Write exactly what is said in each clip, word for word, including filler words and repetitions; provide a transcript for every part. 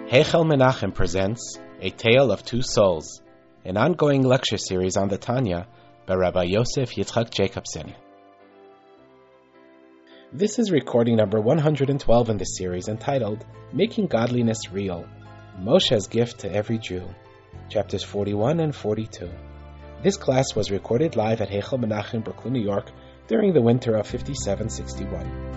Heichal Menachem presents A Tale of Two Souls, an ongoing lecture series on the Tanya by Rabbi Yosef Yitzchak Jacobson. This is recording number one hundred twelve in the series, entitled Making Godliness Real, Moshe's Gift to Every Jew, chapters forty-one and forty-two. This class was recorded live at Heichal Menachem, Brooklyn, New York, during the winter of fifty-seven sixty-one.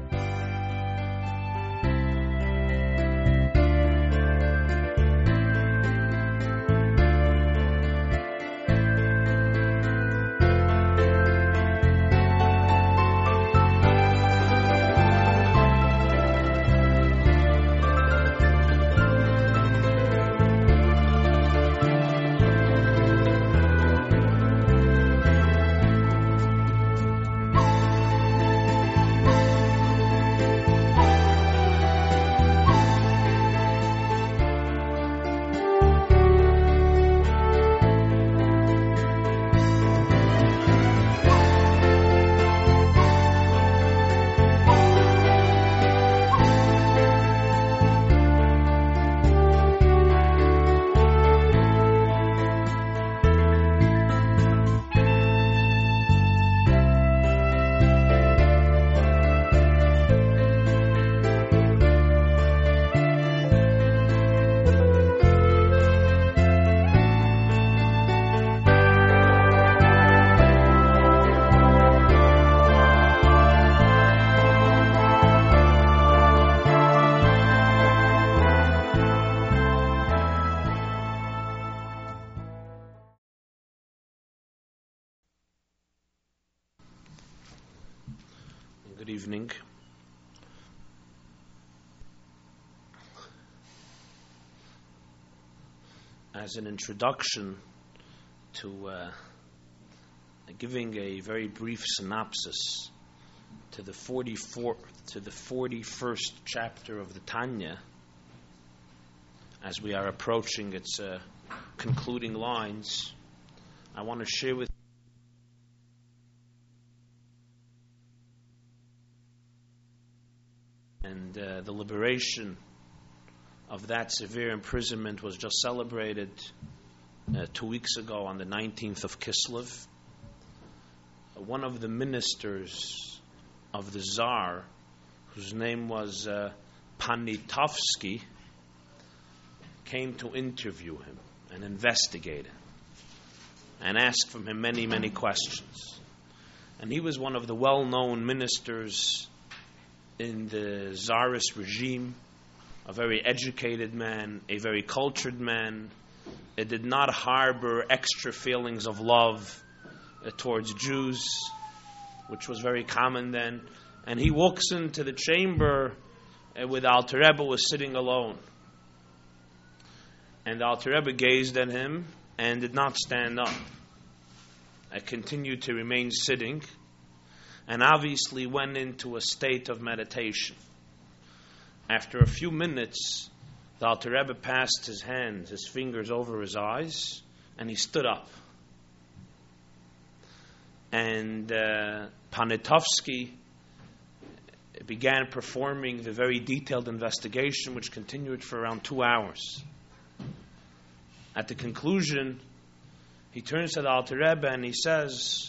Good evening. As an introduction to uh, giving a very brief synopsis to the forty-fourth to the forty-first chapter of the Tanya, as we are approaching its uh, concluding lines, I want to share with And uh, the liberation of that severe imprisonment was just celebrated uh, two weeks ago on the nineteenth of Kislev. Uh, one of the ministers of the Tsar, whose name was uh, Poniatowski, came to interview him and investigate him and ask from him many, many questions. And he was one of the well-known ministers in the Tsarist regime, a very educated man, a very cultured man. It did not harbor extra feelings of love uh, towards Jews, which was very common then. And he walks into the chamber uh, with Alter Rebbe was sitting alone. And Alter Rebbe gazed at him and did not stand up. I continued to remain sitting, and obviously went into a state of meditation. After a few minutes, the Alter Rebbe passed his hands, his fingers over his eyes, and he stood up. And uh, Poniatowski began performing the very detailed investigation, which continued for around two hours. At the conclusion, he turns to the Alter Rebbe and he says,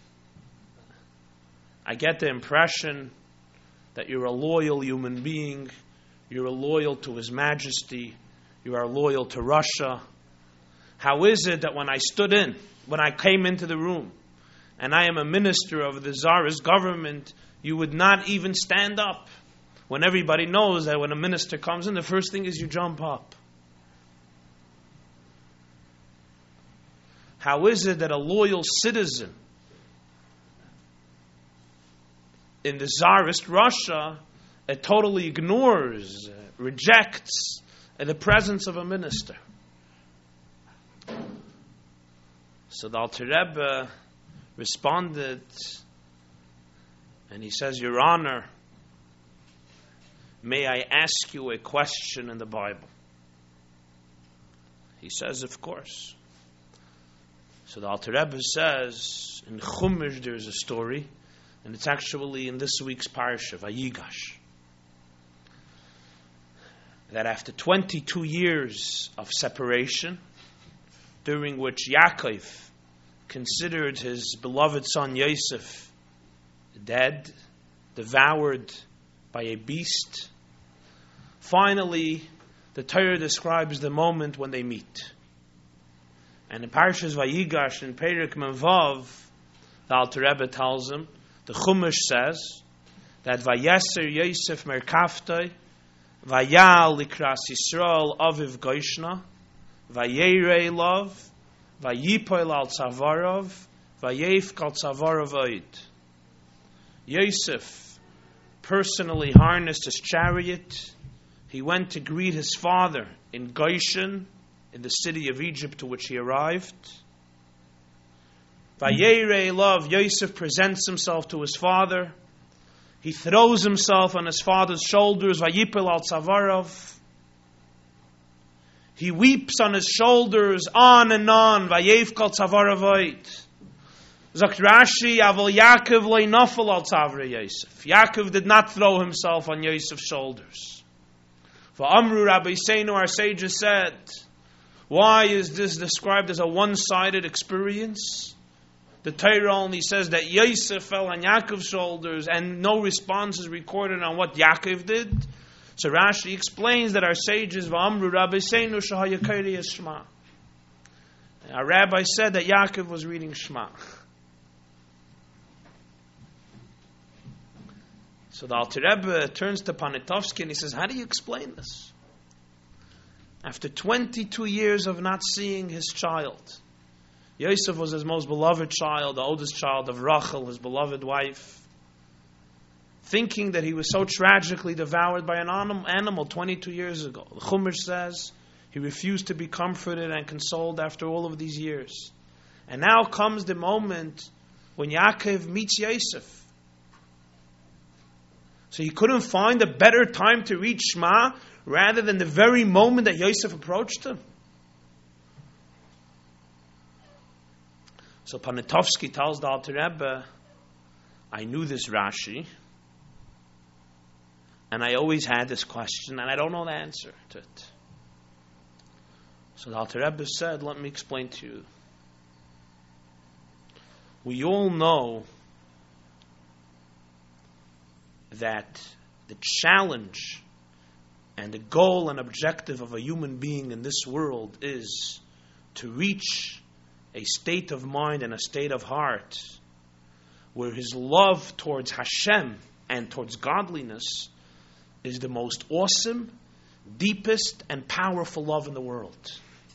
I get the impression that you're a loyal human being, you're loyal to His Majesty, you are loyal to Russia. How is it that when I stood in, when I came into the room, and I am a minister of the Tsarist government, you would not even stand up? When everybody knows that when a minister comes in, the first thing is you jump up. How is it that a loyal citizen in the Tsarist Russia, it totally ignores, uh, rejects uh, the presence of a minister? So the Alter Rebbe responded, and he says, Your Honor, may I ask you a question in the Bible? He says, of course. So the Alter Rebbe says, in Chumash there's a story, and it's actually in this week's parsha, Vayigash. that after twenty-two years of separation, during which Yaakov considered his beloved son Yosef dead, devoured by a beast, finally the Torah describes the moment when they meet. And in Parshas Vayigash, in Perek Mevav, the Alter Rebbe tells him, the Chumash says, that Vayeser Yosef Merkaftoi, Vayal Likras Yisrael Aviv Goishna, Vayerei Lov, Vayipoil Al Tzavarov, Vayef Kal Tzavarov Oid. Yosef personally harnessed his chariot. He went to greet his father in Goshen, in the city of Egypt to which he arrived. Vayerei Lov, Yosef presents himself to his father. He throws himself on his father's shoulders. Vayipel al Tzavarov. He weeps on his shoulders, on and on. Vayef kal Tzavaravoit. Zakt Rashi, Aval Yaakov loy nafel al Tzavra Yosef. Yaakov did not throw himself on Yosef's shoulders. For Amru Rabbi Seinu, our sages said, why is this described as a one-sided experience? The Torah only says that Yosef fell on Yaakov's shoulders and no response is recorded on what Yaakov did. So Rashi explains that our sages, V'amru Rabbi Seinu shahaya kairei Shema. Our rabbi said that Yaakov was reading Shema. So the Alter Rebbe turns to Ponitovsky and he says, how do you explain this? After twenty-two years of not seeing his child, Yosef was his most beloved child, the oldest child of Rachel, his beloved wife, thinking that he was so tragically devoured by an animal twenty-two years ago. The Chumash says he refused to be comforted and consoled after all of these years. And now comes the moment when Yaakov meets Yosef. So he couldn't find a better time to read Shema rather than the very moment that Yosef approached him. So Ponitovsky tells the Alter Rebbe, I knew this Rashi, and I always had this question, and I don't know the answer to it. So the Alter Rebbe said, let me explain to you. We all know that the challenge and the goal and objective of a human being in this world is to reach a state of mind and a state of heart where his love towards Hashem and towards godliness is the most awesome, deepest, and powerful love in the world.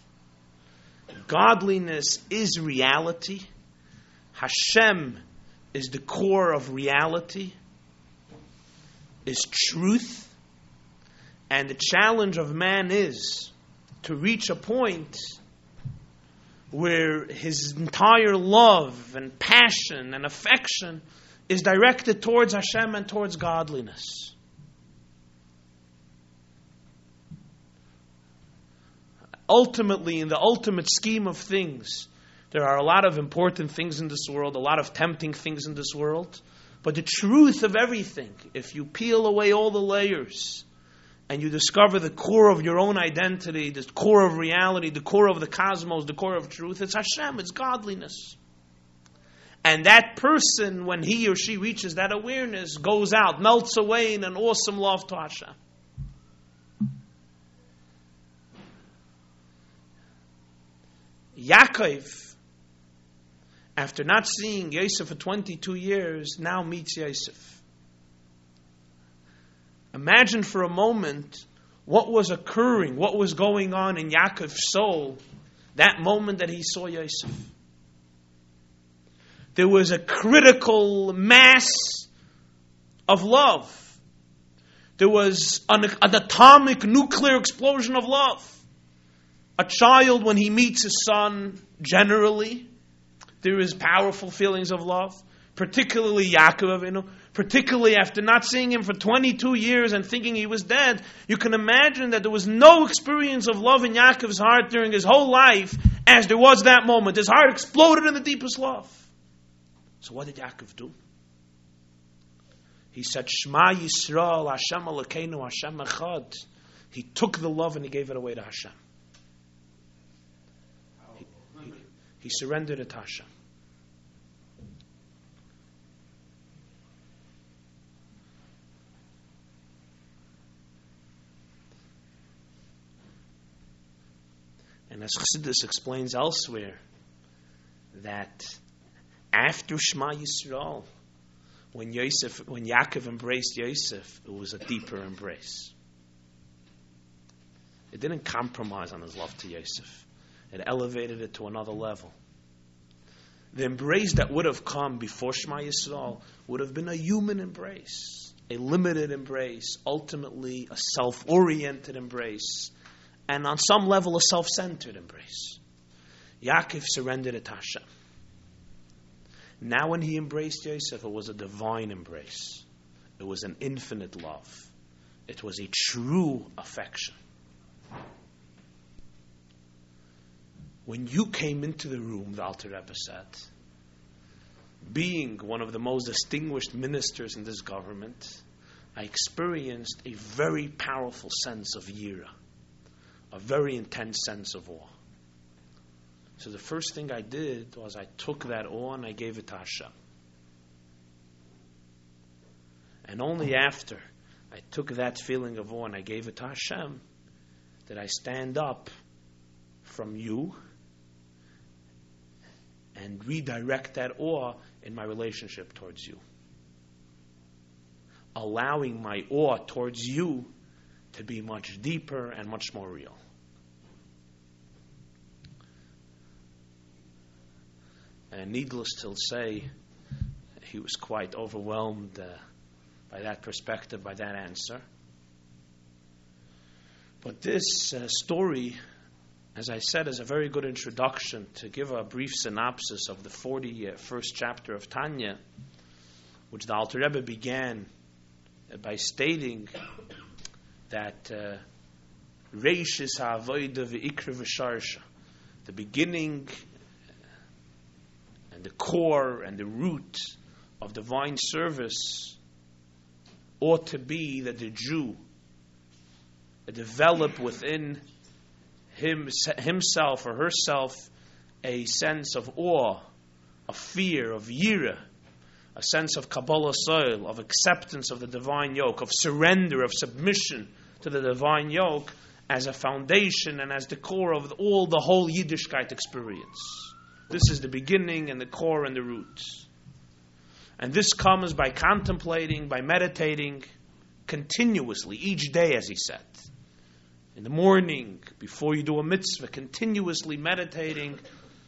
Godliness is reality. Hashem is the core of reality, is truth. And the challenge of man is to reach a point where his entire love and passion and affection is directed towards Hashem and towards godliness. Ultimately, in the ultimate scheme of things, there are a lot of important things in this world, a lot of tempting things in this world. But the truth of everything, if you peel away all the layers and you discover the core of your own identity, the core of reality, the core of the cosmos, the core of truth, it's Hashem, it's godliness. And that person, when he or she reaches that awareness, goes out, melts away in an awesome love to Hashem. Yaakov, after not seeing Yosef for twenty-two years, now meets Yosef. Imagine for a moment what was occurring, what was going on in Yaakov's soul that moment that he saw Yosef. There was a critical mass of love. There was an, an atomic nuclear explosion of love. A child, when he meets his son, generally, there is powerful feelings of love. Particularly Yaakov, you know, particularly after not seeing him for twenty-two years and thinking he was dead, you can imagine that there was no experience of love in Yaakov's heart during his whole life as there was that moment. His heart exploded in the deepest love. So what did Yaakov do? He said, Shema Yisrael, Hashem Elokeinu, Hashem Echad. He took the love and he gave it away to Hashem. He, he, he surrendered it to Hashem. And as Chassidus explains elsewhere, that after Shema Yisrael, when Yosef, when Yaakov embraced Yosef, it was a deeper embrace. It didn't compromise on his love to Yosef. It elevated it to another level. The embrace that would have come before Shema Yisrael would have been a human embrace, a limited embrace, ultimately a self-oriented embrace, and on some level a self-centered embrace. Yaakov surrendered it to Hashem. Now when he embraced Yosef, it was a divine embrace. It was an infinite love. It was a true affection. When you came into the room, the Alter Rebbe said, being one of the most distinguished ministers in this government, I experienced a very powerful sense of yira, a very intense sense of awe. So the first thing I did was I took that awe and I gave it to Hashem. And only after I took that feeling of awe and I gave it to Hashem did I stand up from you and redirect that awe in my relationship towards you. Allowing my awe towards you to be much deeper and much more real. And needless to say, he was quite overwhelmed uh, by that perspective, by that answer. But this uh, story, as I said, is a very good introduction to give a brief synopsis of the forty-first chapter of Tanya, which the Alter Rebbe began by stating that Reishis ha'avoda v'ikra v'sharsha, the beginning and the core and the root of divine service ought to be that the Jew develop within him, himself or herself a sense of awe, of fear, of yira, a sense of Kabbalah soil, of acceptance of the divine yoke, of surrender, of submission to the divine yoke as a foundation and as the core of all the whole Yiddishkeit experience. This is the beginning and the core and the roots. And this comes by contemplating, by meditating continuously, each day, as he said. In the morning, before you do a mitzvah, continuously meditating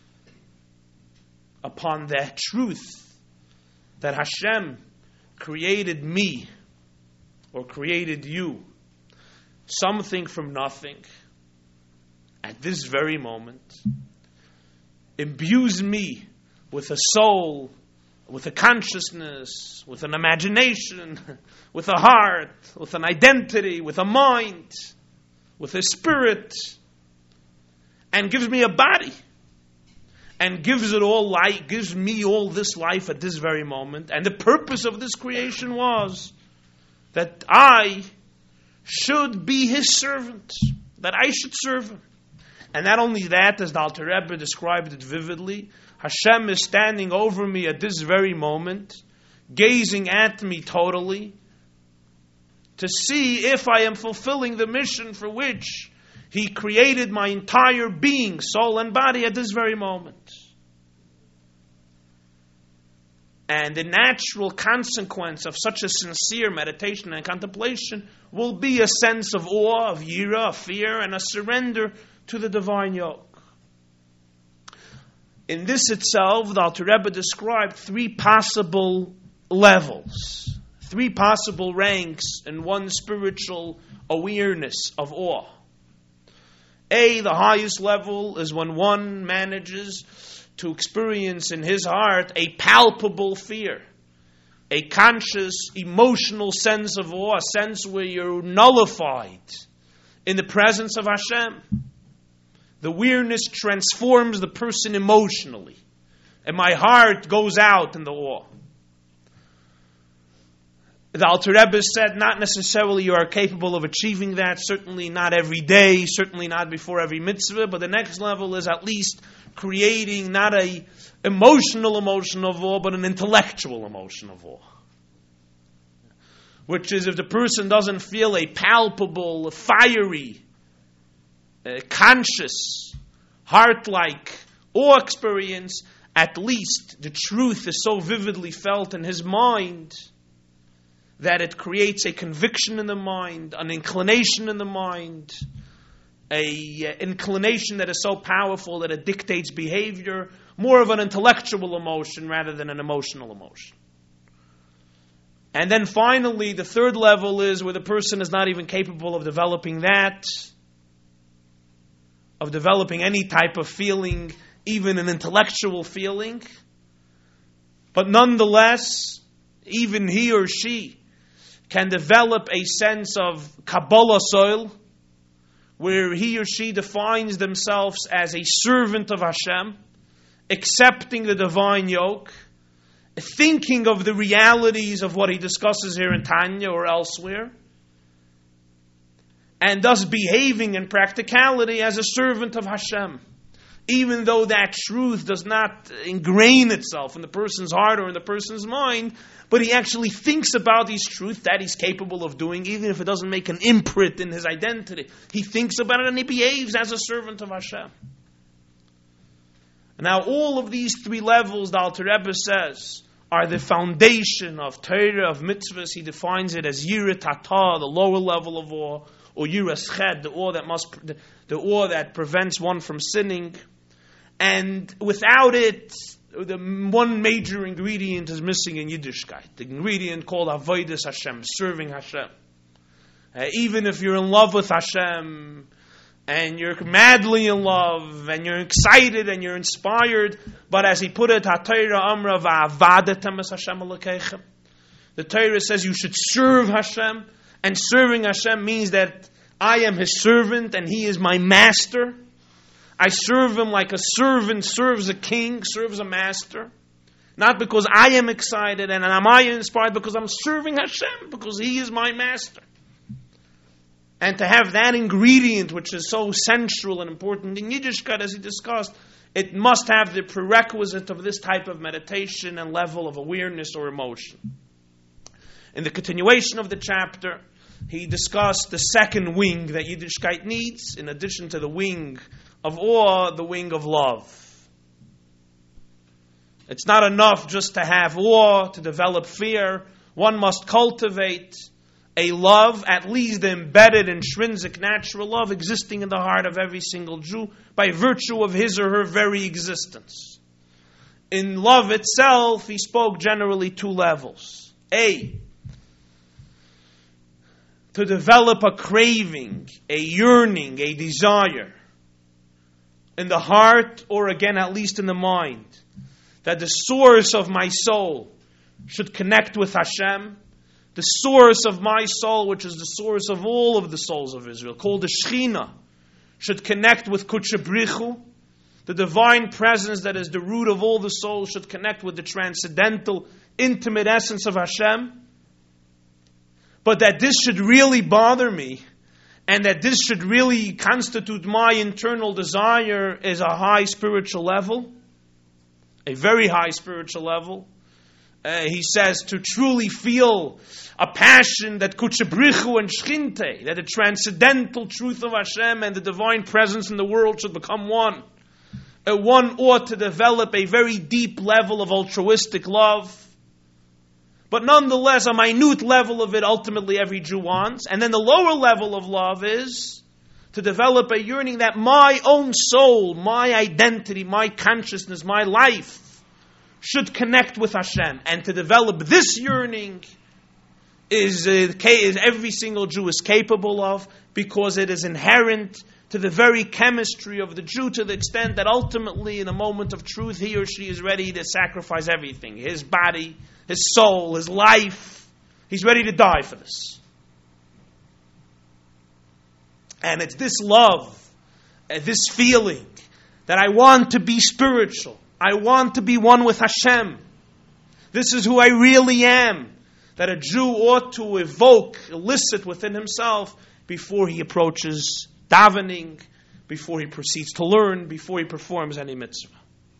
upon that truth that Hashem created me or created you, something from nothing, at this very moment, imbues me with a soul, with a consciousness, with an imagination, with a heart, with an identity, with a mind, with a spirit, and gives me a body, and gives it all life, gives me all this life at this very moment. And the purpose of this creation was that I should be His servant, that I should serve Him. And not only that, as the Alter Rebbe described it vividly, Hashem is standing over me at this very moment, gazing at me totally, to see if I am fulfilling the mission for which He created my entire being, soul and body at this very moment. And the natural consequence of such a sincere meditation and contemplation will be a sense of awe, of yira, of fear, and a surrender to the divine yoke. In this itself, the Alter Rebbe described three possible levels, three possible ranks in one spiritual awareness of awe. A, the highest level is when one manages to experience in his heart a palpable fear, a conscious, emotional sense of awe, a sense where you're nullified in the presence of Hashem. The awareness transforms the person emotionally, and my heart goes out in the awe. The Alter Rebbe said not necessarily you are capable of achieving that, certainly not every day, certainly not before every mitzvah, but the next level is at least creating not a emotional emotion of awe, but an intellectual emotion of awe. Which is if the person doesn't feel a palpable, fiery, uh, conscious, heart-like awe experience, at least the truth is so vividly felt in his mind that it creates a conviction in the mind, an inclination in the mind, a uh, inclination that is so powerful that it dictates behavior, more of an intellectual emotion rather than an emotional emotion. And then finally, the third level is where the person is not even capable of developing that, of developing any type of feeling, even an intellectual feeling. But nonetheless, even he or she can develop a sense of Kabbalah soil, where he or she defines themselves as a servant of Hashem, accepting the divine yoke, thinking of the realities of what he discusses here in Tanya or elsewhere, and thus behaving in practicality as a servant of Hashem, even though that truth does not ingrain itself in the person's heart or in the person's mind, but he actually thinks about his truth that he's capable of doing, even if it doesn't make an imprint in his identity. He thinks about it and he behaves as a servant of Hashem. Now, all of these three levels, the Alter Rebbe says, are the foundation of Torah, of mitzvahs. He defines it as Yirat Hatah, the lower level of awe, or Yiras Ched, the awe that must, the, the awe that prevents one from sinning. And without it, the one major ingredient is missing in Yiddishkeit. The ingredient called Avodas Hashem, serving Hashem. Uh, even if you're in love with Hashem, and you're madly in love, and you're excited, and you're inspired, but as he put it, HaTorah Amra va'avadetem es Hashem Elokeichem. The Torah says you should serve Hashem, and serving Hashem means that I am His servant, and He is my master. I serve Him like a servant serves a king, serves a master. Not because I am excited and am I inspired, because I'm serving Hashem, because He is my master. And to have that ingredient, which is so central and important in Yiddishkeit, as he discussed, it must have the prerequisite of this type of meditation and level of awareness or emotion. In the continuation of the chapter, he discussed the second wing that Yiddishkeit needs, in addition to the wing of awe, the wing of love. It's not enough just to have awe, to develop fear. One must cultivate a love, at least the embedded, intrinsic, natural love existing in the heart of every single Jew by virtue of his or her very existence. In love itself, he spoke generally two levels. A, to develop a craving, a yearning, a desire in the heart, or again at least in the mind, that the source of my soul should connect with Hashem, the source of my soul, which is the source of all of the souls of Israel, called the Shekhinah, should connect with Kudsha Brichu, the divine presence that is the root of all the souls, should connect with the transcendental, intimate essence of Hashem. But that this should really bother me, and that this should really constitute my internal desire, is a high spiritual level, a very high spiritual level. Uh, he says to truly feel a passion that Kudsha Brichu and Shchinte, that the transcendental truth of Hashem and the divine presence in the world should become one. Uh, one ought to develop a very deep level of altruistic love. But nonetheless, a minute level of it ultimately every Jew wants. And then the lower level of love is to develop a yearning that my own soul, my identity, my consciousness, my life should connect with Hashem. And to develop this yearning is, uh, is every single Jew is capable of, because it is inherent to the very chemistry of the Jew, to the extent that ultimately in a moment of truth he or she is ready to sacrifice everything. His body, his soul, his life. He's ready to die for this. And it's this love, uh, this feeling that I want to be spiritual. I want to be one with Hashem. This is who I really am. that a Jew ought to evoke, elicit within himself before he approaches davening, before he proceeds to learn, before he performs any mitzvah.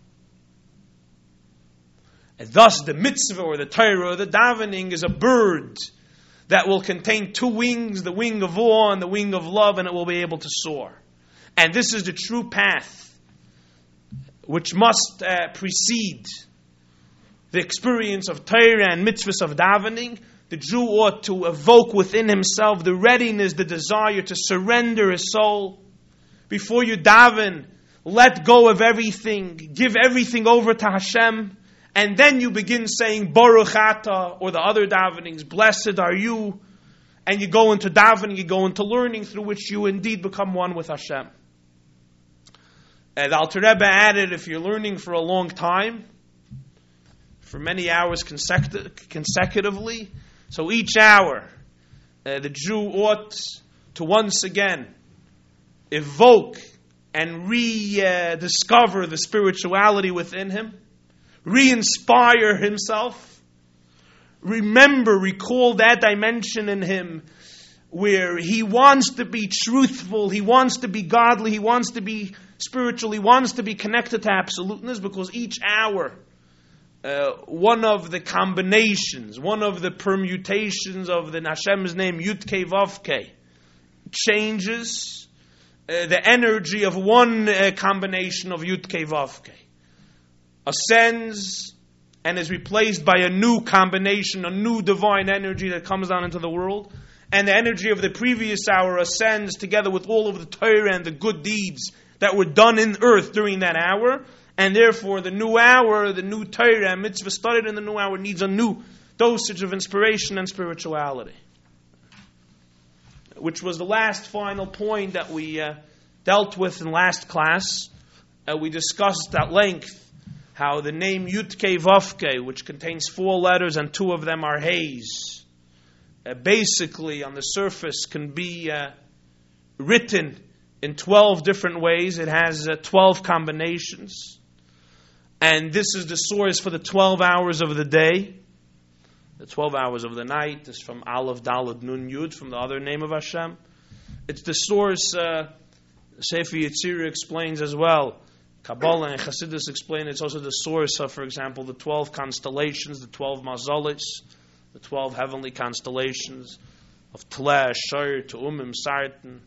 And thus the mitzvah or the Torah or the davening is a bird that will contain two wings, the wing of awe and the wing of love, and it will be able to soar. And this is the true path which must uh, precede the experience of Torah and mitzvahs of davening. The Jew ought to evoke within himself the readiness, the desire to surrender his soul. Before you daven, let go of everything, give everything over to Hashem, and then you begin saying Baruch Ata, or the other davenings, blessed are you, and you go into davening, you go into learning, through which you indeed become one with Hashem. And the Alter Rebbe added, if you're learning for a long time, for many hours consecu- consecutively, so each hour, uh, the Jew ought to once again evoke and rediscover uh, the spirituality within him, re-inspire himself, remember, recall that dimension in him where he wants to be truthful, he wants to be godly, he wants to be spiritual, he wants to be connected to absoluteness, because each hour, uh, one of the combinations, one of the permutations of the Hashem's name, Yud Kei Vav Kei, changes uh, the energy of one uh, combination of Yud Kei Vav Kei, ascends and is replaced by a new combination, a new divine energy that comes down into the world. And the energy of the previous hour ascends together with all of the Torah and the good deeds that were done in earth during that hour. And therefore, the new hour, the new Torah and mitzvah studied in the new hour needs a new dosage of inspiration and spirituality. Which was the last final point that we uh, dealt with in last class. Uh, we discussed at length how the name Yud Kei Vav Kei, which contains four letters and two of them are Heys, uh, basically on the surface can be uh, written in twelve different ways. It has uh, twelve combinations. And this is the source for the twelve hours of the day. The twelve hours of the night is from Aleph, Daled, Nun, Yud, from the other name of Hashem. It's the source, uh, Sefer Yetzirah explains as well. Kabbalah and Chassidus explain it's also the source of, for example, the twelve constellations, the twelve mazalis, the twelve heavenly constellations of Tleh, Shor, Tu'umim, Sartan,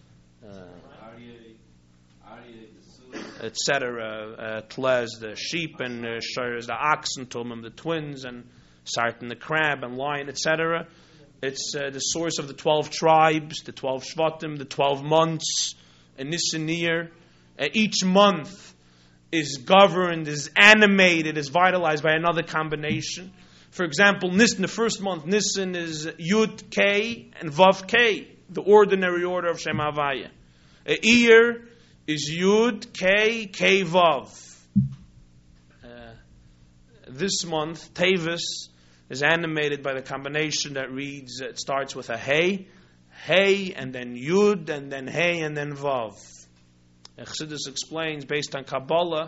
et cetera. Tleh is the sheep, and uh, Shor is the oxen, Tu'umim the twins, and Sartan the crab and lion, et cetera. It's uh, the source of the twelve tribes, the twelve Shvatim, the twelve months, and Nisan Iyar. Uh, each month is governed, is animated, is vitalized by another combination. For example, Nisan, the first month, Nisan is Yud Kei and Vav Kei, the ordinary order of Shem Havaya. Uh, Iyar is Yud Kei Kei Vav. Uh, this month, Tevis is animated by the combination that reads, it starts with a Hey, Hey, and then Yud, and then Hey, and then Vav. Chassidus explains, based on Kabbalah,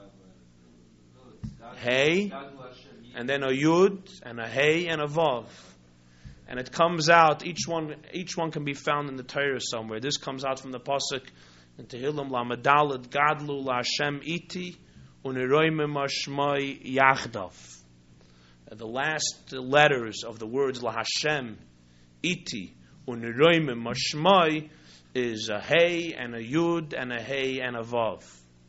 Hey, and then a Yud, and a Hey, and a Vav. And it comes out, each one each one can be found in the Torah somewhere. This comes out from the Pasuk in Tehillim, Lamadalad, Gadlu, LaHashem Iti, Uniroimim Ashmai Yachdav. The last letters of the words LaHashem Iti, Uniroimim Ashmai, is a Hey and a Yud and a Hey and a Vav.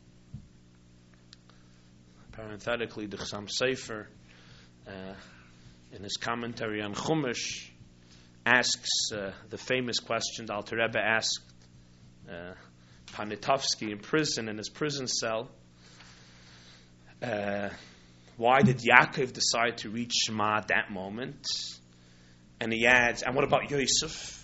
Parenthetically, the Chassam Sofer, uh, in his commentary on Chumash, asks uh, the famous question the Alter Rebbe asked uh, Poniatowski in prison, in his prison cell. Uh, why did Yaakov decide to read Shema at that moment? And he adds, and what about Yosef?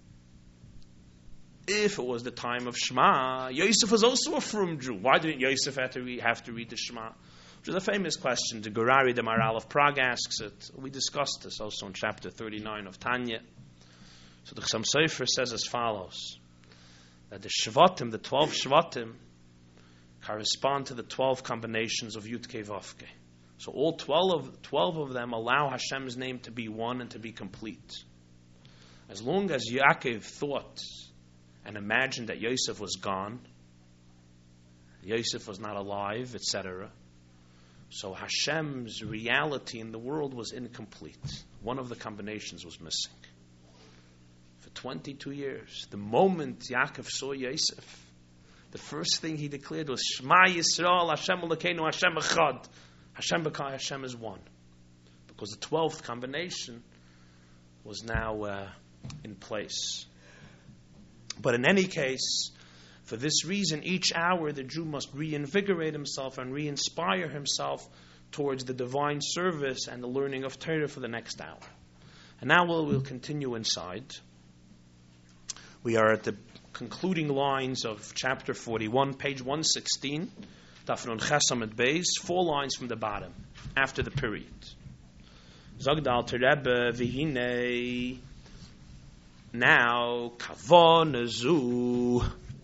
If it was the time of Shema, Yosef was also a frum Jew. Why didn't Yosef have to read, have to read the Shema? Which is a famous question. The Gurari, the Maharal of Prague, asks it. We discussed this also in chapter thirty-nine of Tanya. So the Chassam Sofer says as follows, that the Shvatim, the twelve Shvatim, correspond to the twelve combinations of Yud Kei Vav Kei. So all twelve, twelve of them allow Hashem's name to be one and to be complete. As long as Yaakov thought and imagined that Yosef was gone, Yosef was not alive, et cetera, so Hashem's reality in the world was incomplete. One of the combinations was missing. For twenty-two years, the moment Yaakov saw Yosef, the first thing he declared was, Shema Yisrael, Hashem Elokeinu, Hashem Echad. Hashem B'kai, Hashem is one. Because the twelfth combination was now uh, in place. But in any case, for this reason, each hour the Jew must reinvigorate himself and re-inspire himself towards the divine service and the learning of Torah for the next hour. And now we'll, we'll continue inside. We are at the concluding lines of chapter forty-one, page one sixteen, Daf Nun Ches Amud Beis, four lines from the bottom, after the period. Zog the Alter Rebbe, V'hinei, now, Kavon Zu,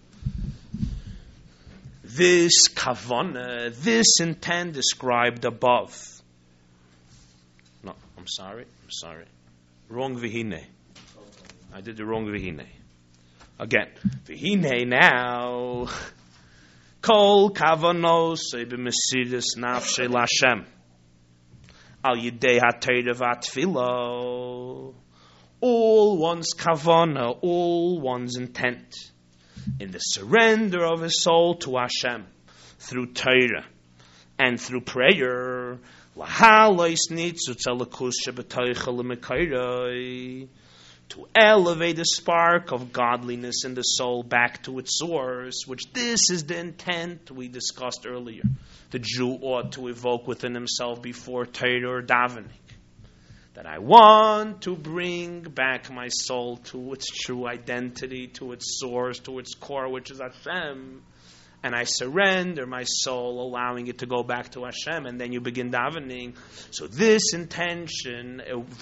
this kavana, this intent described above. No, I'm sorry, I'm sorry. Wrong V'hinei. I did the wrong V'hinei. Again, V'hinei now, Kol kavanos b'mesidas nafshei l'Hashem, al yidei ha'Torah v'atfilo, all one's kavana, all one's intent, in the surrender of his soul to Hashem, through Torah and through prayer, lahalois nitzutz alakus shebetoicha l'mekayrai, to elevate the spark of godliness in the soul back to its source, which this is the intent we discussed earlier. The Jew ought to evoke within himself before Torah or davening, that I want to bring back my soul to its true identity, to its source, to its core, which is Hashem, and I surrender my soul, allowing it to go back to Hashem, and then you begin davening. So this intention,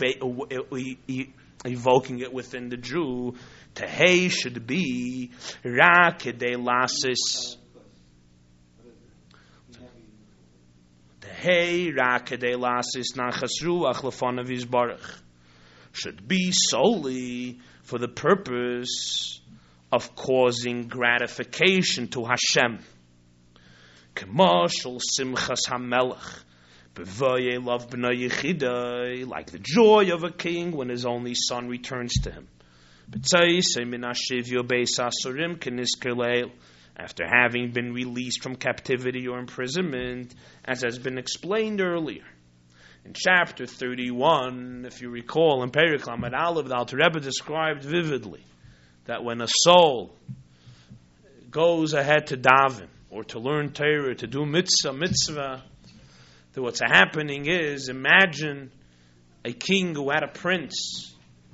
evoking it within the Jew, Tehei should be Ra Kedei Lasis. Tehei Ra Kedei Lasis Nachas Ruach Lefanav Yisbarach. Should be solely for the purpose of causing gratification to Hashem. K'mashal Simchas HaMelech. Like the joy of a king when his only son returns to him. After having been released from captivity or imprisonment, as has been explained earlier. In chapter thirty-one, if you recall, in Perek Lamed Aleph, the Alter Rebbe described vividly that when a soul goes ahead to daven, or to learn Torah, to do mitzvah, mitzvah, that what's happening is, imagine a king who had a prince,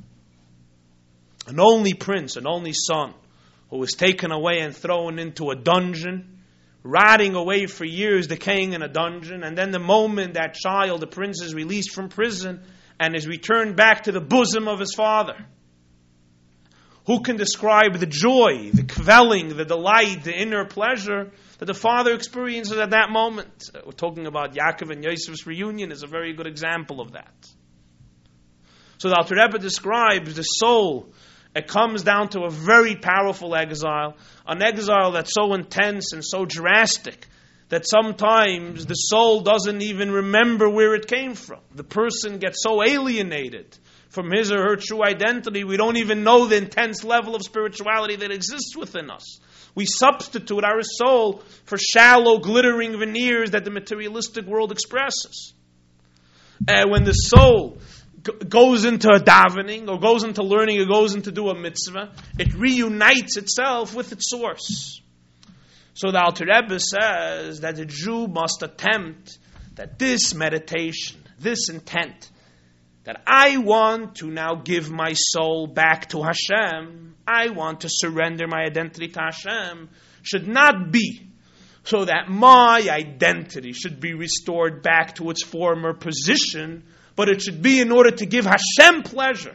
an only prince, an only son, who was taken away and thrown into a dungeon, rotting away for years, decaying in a dungeon, and then the moment that child, the prince, is released from prison and is returned back to the bosom of his father. Who can describe the joy, the kvelling, the delight, the inner pleasure that the father experiences at that moment? We're talking about Yaakov and Yosef's reunion is a very good example of that. So the Alter Rebbe describes the soul. It comes down to a very powerful exile, an exile that's so intense and so drastic that sometimes the soul doesn't even remember where it came from. The person gets so alienated from his or her true identity, we don't even know the intense level of spirituality that exists within us. We substitute our soul for shallow, glittering veneers that the materialistic world expresses. And when the soul g- goes into a davening, or goes into learning, or goes into do a mitzvah, it reunites itself with its source. So the Alter Rebbe says that the Jew must attempt that this meditation, this intent, that I want to now give my soul back to Hashem, I want to surrender my identity to Hashem, should not be so that my identity should be restored back to its former position, but it should be in order to give Hashem pleasure,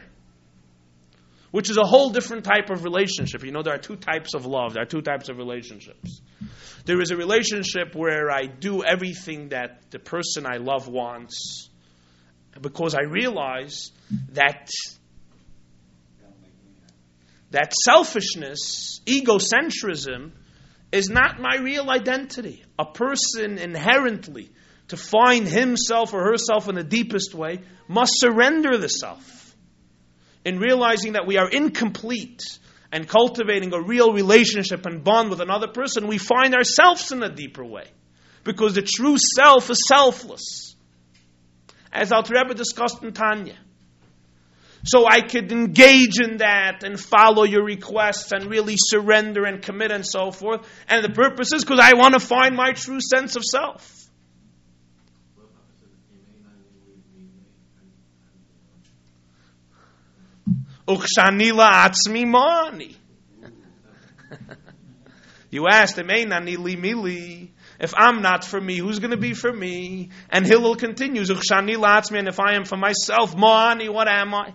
which is a whole different type of relationship. You know, there are two types of love, there are two types of relationships. There is a relationship where I do everything that the person I love wants because I realize that that selfishness, egocentrism, is not my real identity. A person inherently, to find himself or herself in the deepest way, must surrender the self. In realizing that we are incomplete and cultivating a real relationship and bond with another person, we find ourselves in a deeper way. Because the true self is selfless. As Alter Rebbe discussed in Tanya. So I could engage in that and follow your requests and really surrender and commit and so forth. And the purpose is because I want to find my true sense of self. Ukshanila atzmi mani. You asked him, mili. If I'm not for me, who's going to be for me? And Hillel continues, Ukshanila atzmi, and if I am for myself, mani, what am I?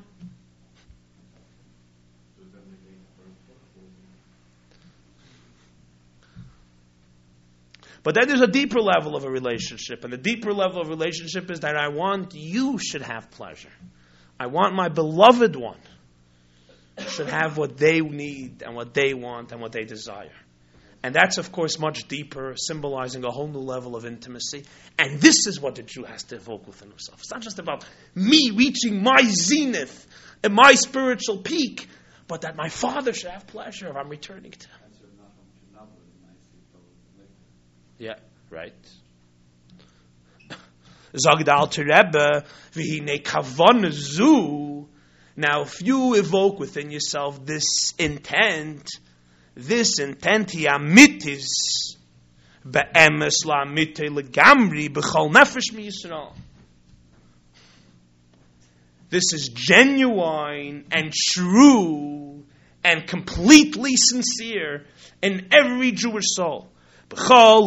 But then there's a deeper level of a relationship. And the deeper level of relationship is that I want you should have pleasure. I want my beloved one should have what they need and what they want and what they desire. And that's, of course, much deeper, symbolizing a whole new level of intimacy. And this is what the Jew has to evoke within himself. It's not just about me reaching my zenith and my spiritual peak, but that my Father should have pleasure if I'm returning to him. Yeah, right. Zog the Alter Rebbe, v'hinei kavon zu. Now, if you evoke within yourself this intent, this intent hi amitis be'emes la'amite legamri b'chol nefesh miYisrael. This is genuine and true and completely sincere in every Jewish soul. At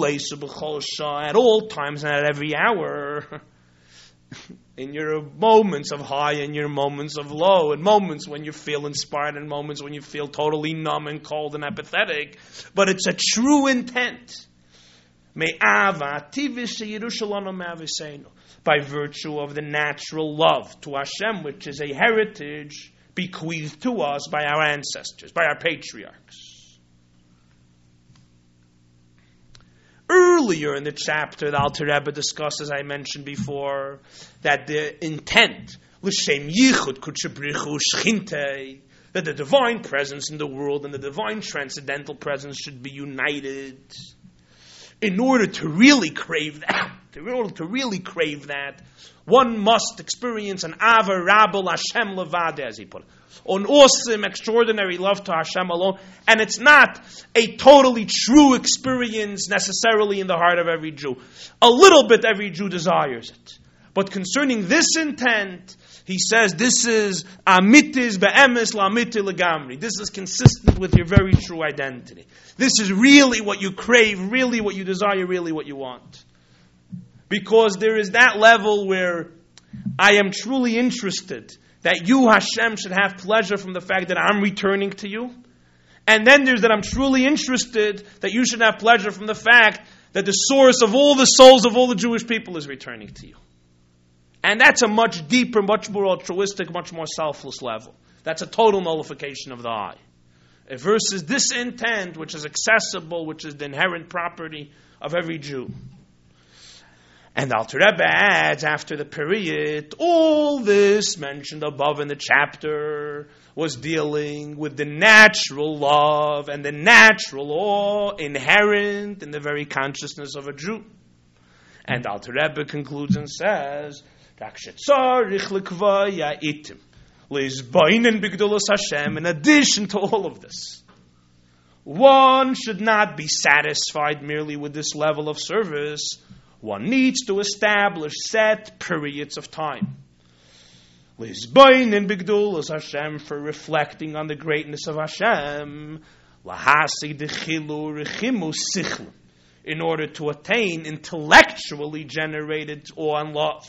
all times and at every hour, in your moments of high and your moments of low, and moments when you feel inspired and moments when you feel totally numb and cold and apathetic. But it's a true intent. By virtue of the natural love to Hashem, which is a heritage bequeathed to us by our ancestors, by our patriarchs. Earlier in the chapter, the Alter Rebbe discussed, as I mentioned before, that the intent, l'shem yichud kutchebrichu shchinte, that the divine presence in the world and the divine transcendental presence should be united. In order to really crave that, in order to really crave that, one must experience an ava rabel Hashem levade, as he put it. An awesome, extraordinary love to Hashem alone. And it's not a totally true experience necessarily in the heart of every Jew. A little bit every Jew desires it. But concerning this intent, he says this is amitis be'emes la'amiti legamri. This is consistent with your very true identity. This is really what you crave, really what you desire, really what you want. Because there is that level where I am truly interested that you, Hashem, should have pleasure from the fact that I'm returning to you. And then there's that I'm truly interested that you should have pleasure from the fact that the source of all the souls of all the Jewish people is returning to you. And that's a much deeper, much more altruistic, much more selfless level. That's a total nullification of the I. Versus this intent, which is accessible, which is the inherent property of every Jew. And Alter Rebbe adds, after the period, all this mentioned above in the chapter was dealing with the natural love and the natural awe inherent in the very consciousness of a Jew. And Alter Rebbe concludes and says, in addition to all of this, one should not be satisfied merely with this level of service. One needs to establish set periods of time. Lizbain in Bigdul Hashem, for reflecting on the greatness of Hashem. Lahasi dechilu rechimu sichlu, in order to attain intellectually generated awe and love.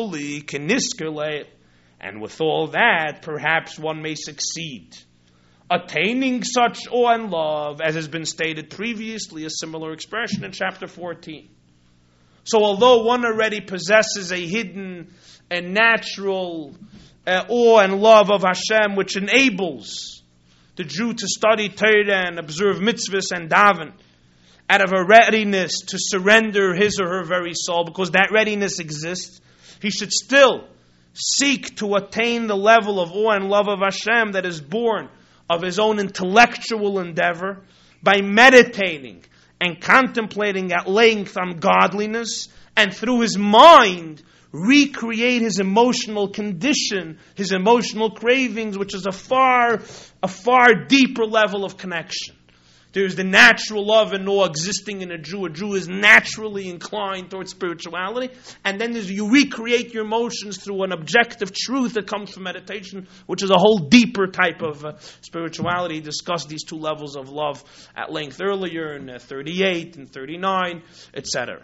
And with all that, perhaps one may succeed attaining such awe and love, as has been stated previously, a similar expression in chapter fourteen. So although one already possesses a hidden and natural uh, awe and love of Hashem, which enables the Jew to study Torah and observe mitzvahs and daven, out of a readiness to surrender his or her very soul, because that readiness exists, he should still seek to attain the level of awe and love of Hashem that is born of his own intellectual endeavor by meditating and contemplating at length on godliness, and through his mind recreate his emotional condition, his emotional cravings, which is a far, a far deeper level of connection. There's the natural love and awe existing in a Jew. A Jew is naturally inclined towards spirituality. And then there's, you recreate your emotions through an objective truth that comes from meditation, which is a whole deeper type of uh, spirituality. He discussed these two levels of love at length earlier in uh, thirty-eight and thirty-nine, et cetera.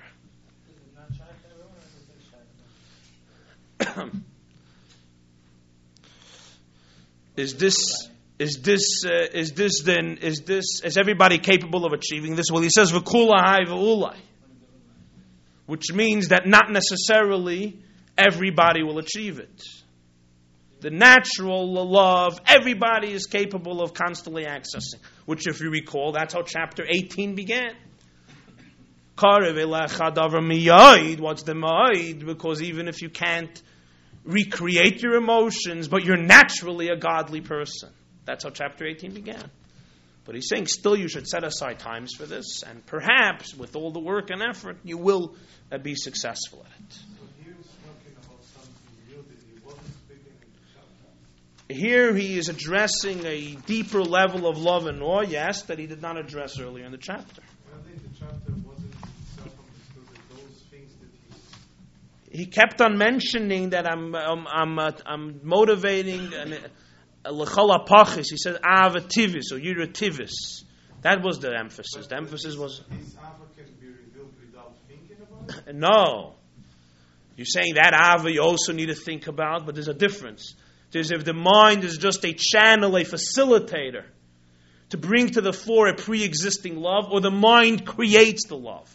Is this... Is this, uh, is this then, is this, is everybody capable of achieving this? Well, he says, V'kula hai v'ulai, which means that not necessarily everybody will achieve it. The natural love, everybody is capable of constantly accessing, which, if you recall, that's how chapter eighteen began. Karev elecha davar miyayid. What's the ma'id? Because even if you can't recreate your emotions, but you're naturally a godly person. That's how chapter eighteen began. But he's saying still you should set aside times for this, and perhaps with all the work and effort, you will uh, be successful at it. So he was talking about something new that he wasn't speaking in the chapter. Here he is addressing a deeper level of love and awe, yes, that he did not address earlier in the chapter. I think the chapter wasn't itself understood that those things that he... He kept on mentioning that I'm, um, I'm, uh, I'm motivating... An, L'chol hapachis, he says ava tivis or yira tivis. That was the emphasis. The emphasis was. This ava can be revealed without thinking about it? No. You're saying that ava you also need to think about, but there's a difference. There's if the mind is just a channel, a facilitator to bring to the fore a pre-existing love, or the mind creates the love.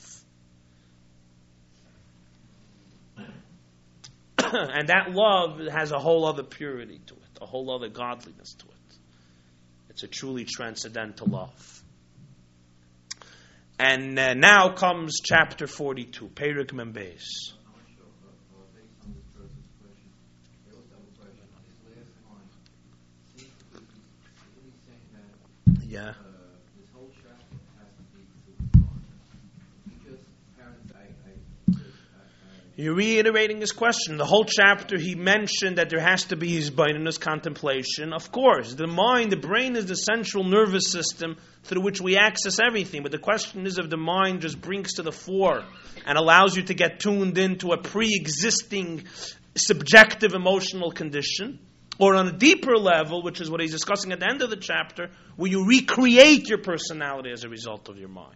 And that love has a whole other purity to it. A whole other godliness to it. It's a truly transcendental love. And uh, now comes chapter forty-two, Perek Mem Beis. Yeah. You're reiterating his question. The whole chapter he mentioned that there has to be his hisbonenus contemplation. Of course, the mind, the brain is the central nervous system through which we access everything. But the question is if the mind just brings to the fore and allows you to get tuned into a pre-existing subjective emotional condition, or on a deeper level, which is what he's discussing at the end of the chapter, where you recreate your personality as a result of your mind.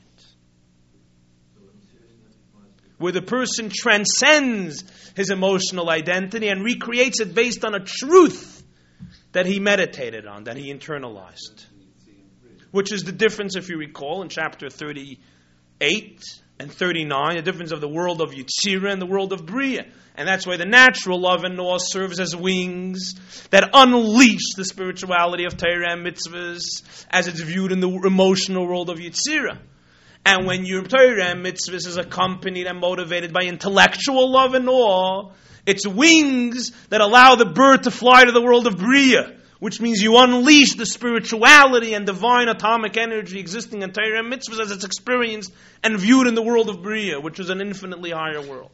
Where the person transcends his emotional identity and recreates it based on a truth that he meditated on, that he internalized. Which is the difference, if you recall, in chapter thirty-eight and thirty-nine, the difference of the world of Yetzirah and the world of Bria. And that's why the natural love and awe serves as wings that unleash the spirituality of Torah and mitzvahs as it's viewed in the emotional world of Yetzirah. And when your Torah and mitzvahs is accompanied and motivated by intellectual love and awe, it's wings that allow the bird to fly to the world of Bria, which means you unleash the spirituality and divine atomic energy existing in Torah and mitzvahs as it's experienced and viewed in the world of Bria, which is an infinitely higher world.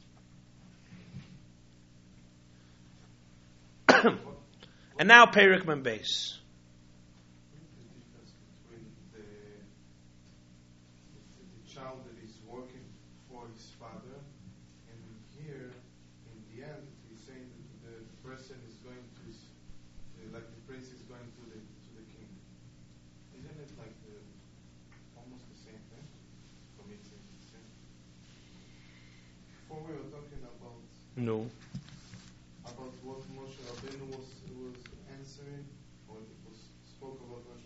And now Perek Mem Beis. No. About what Moshe Rabbeinu was, was answering, or it was spoke about what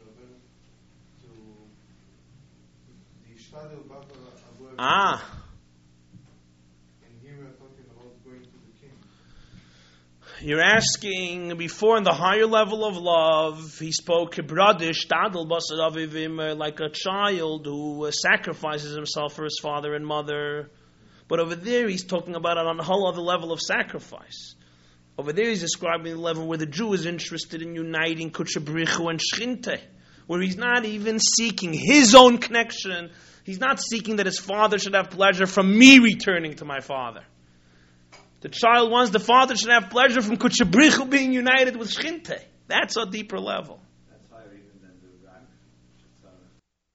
Ah. And here we are talking about going to the king. You're asking, before in the higher level of love, he spoke Bradish, Tadl Basar Avivim, like a child who uh, sacrifices himself for his father and mother. But over there he's talking about it on a whole other level of sacrifice. Over there he's describing the level where the Jew is interested in uniting Kutchabrichu and Shchinte, where he's not even seeking his own connection. He's not seeking that his father should have pleasure from me returning to my father. The child wants the father should have pleasure from Kutchabrichu being united with Shchinte. That's a deeper level.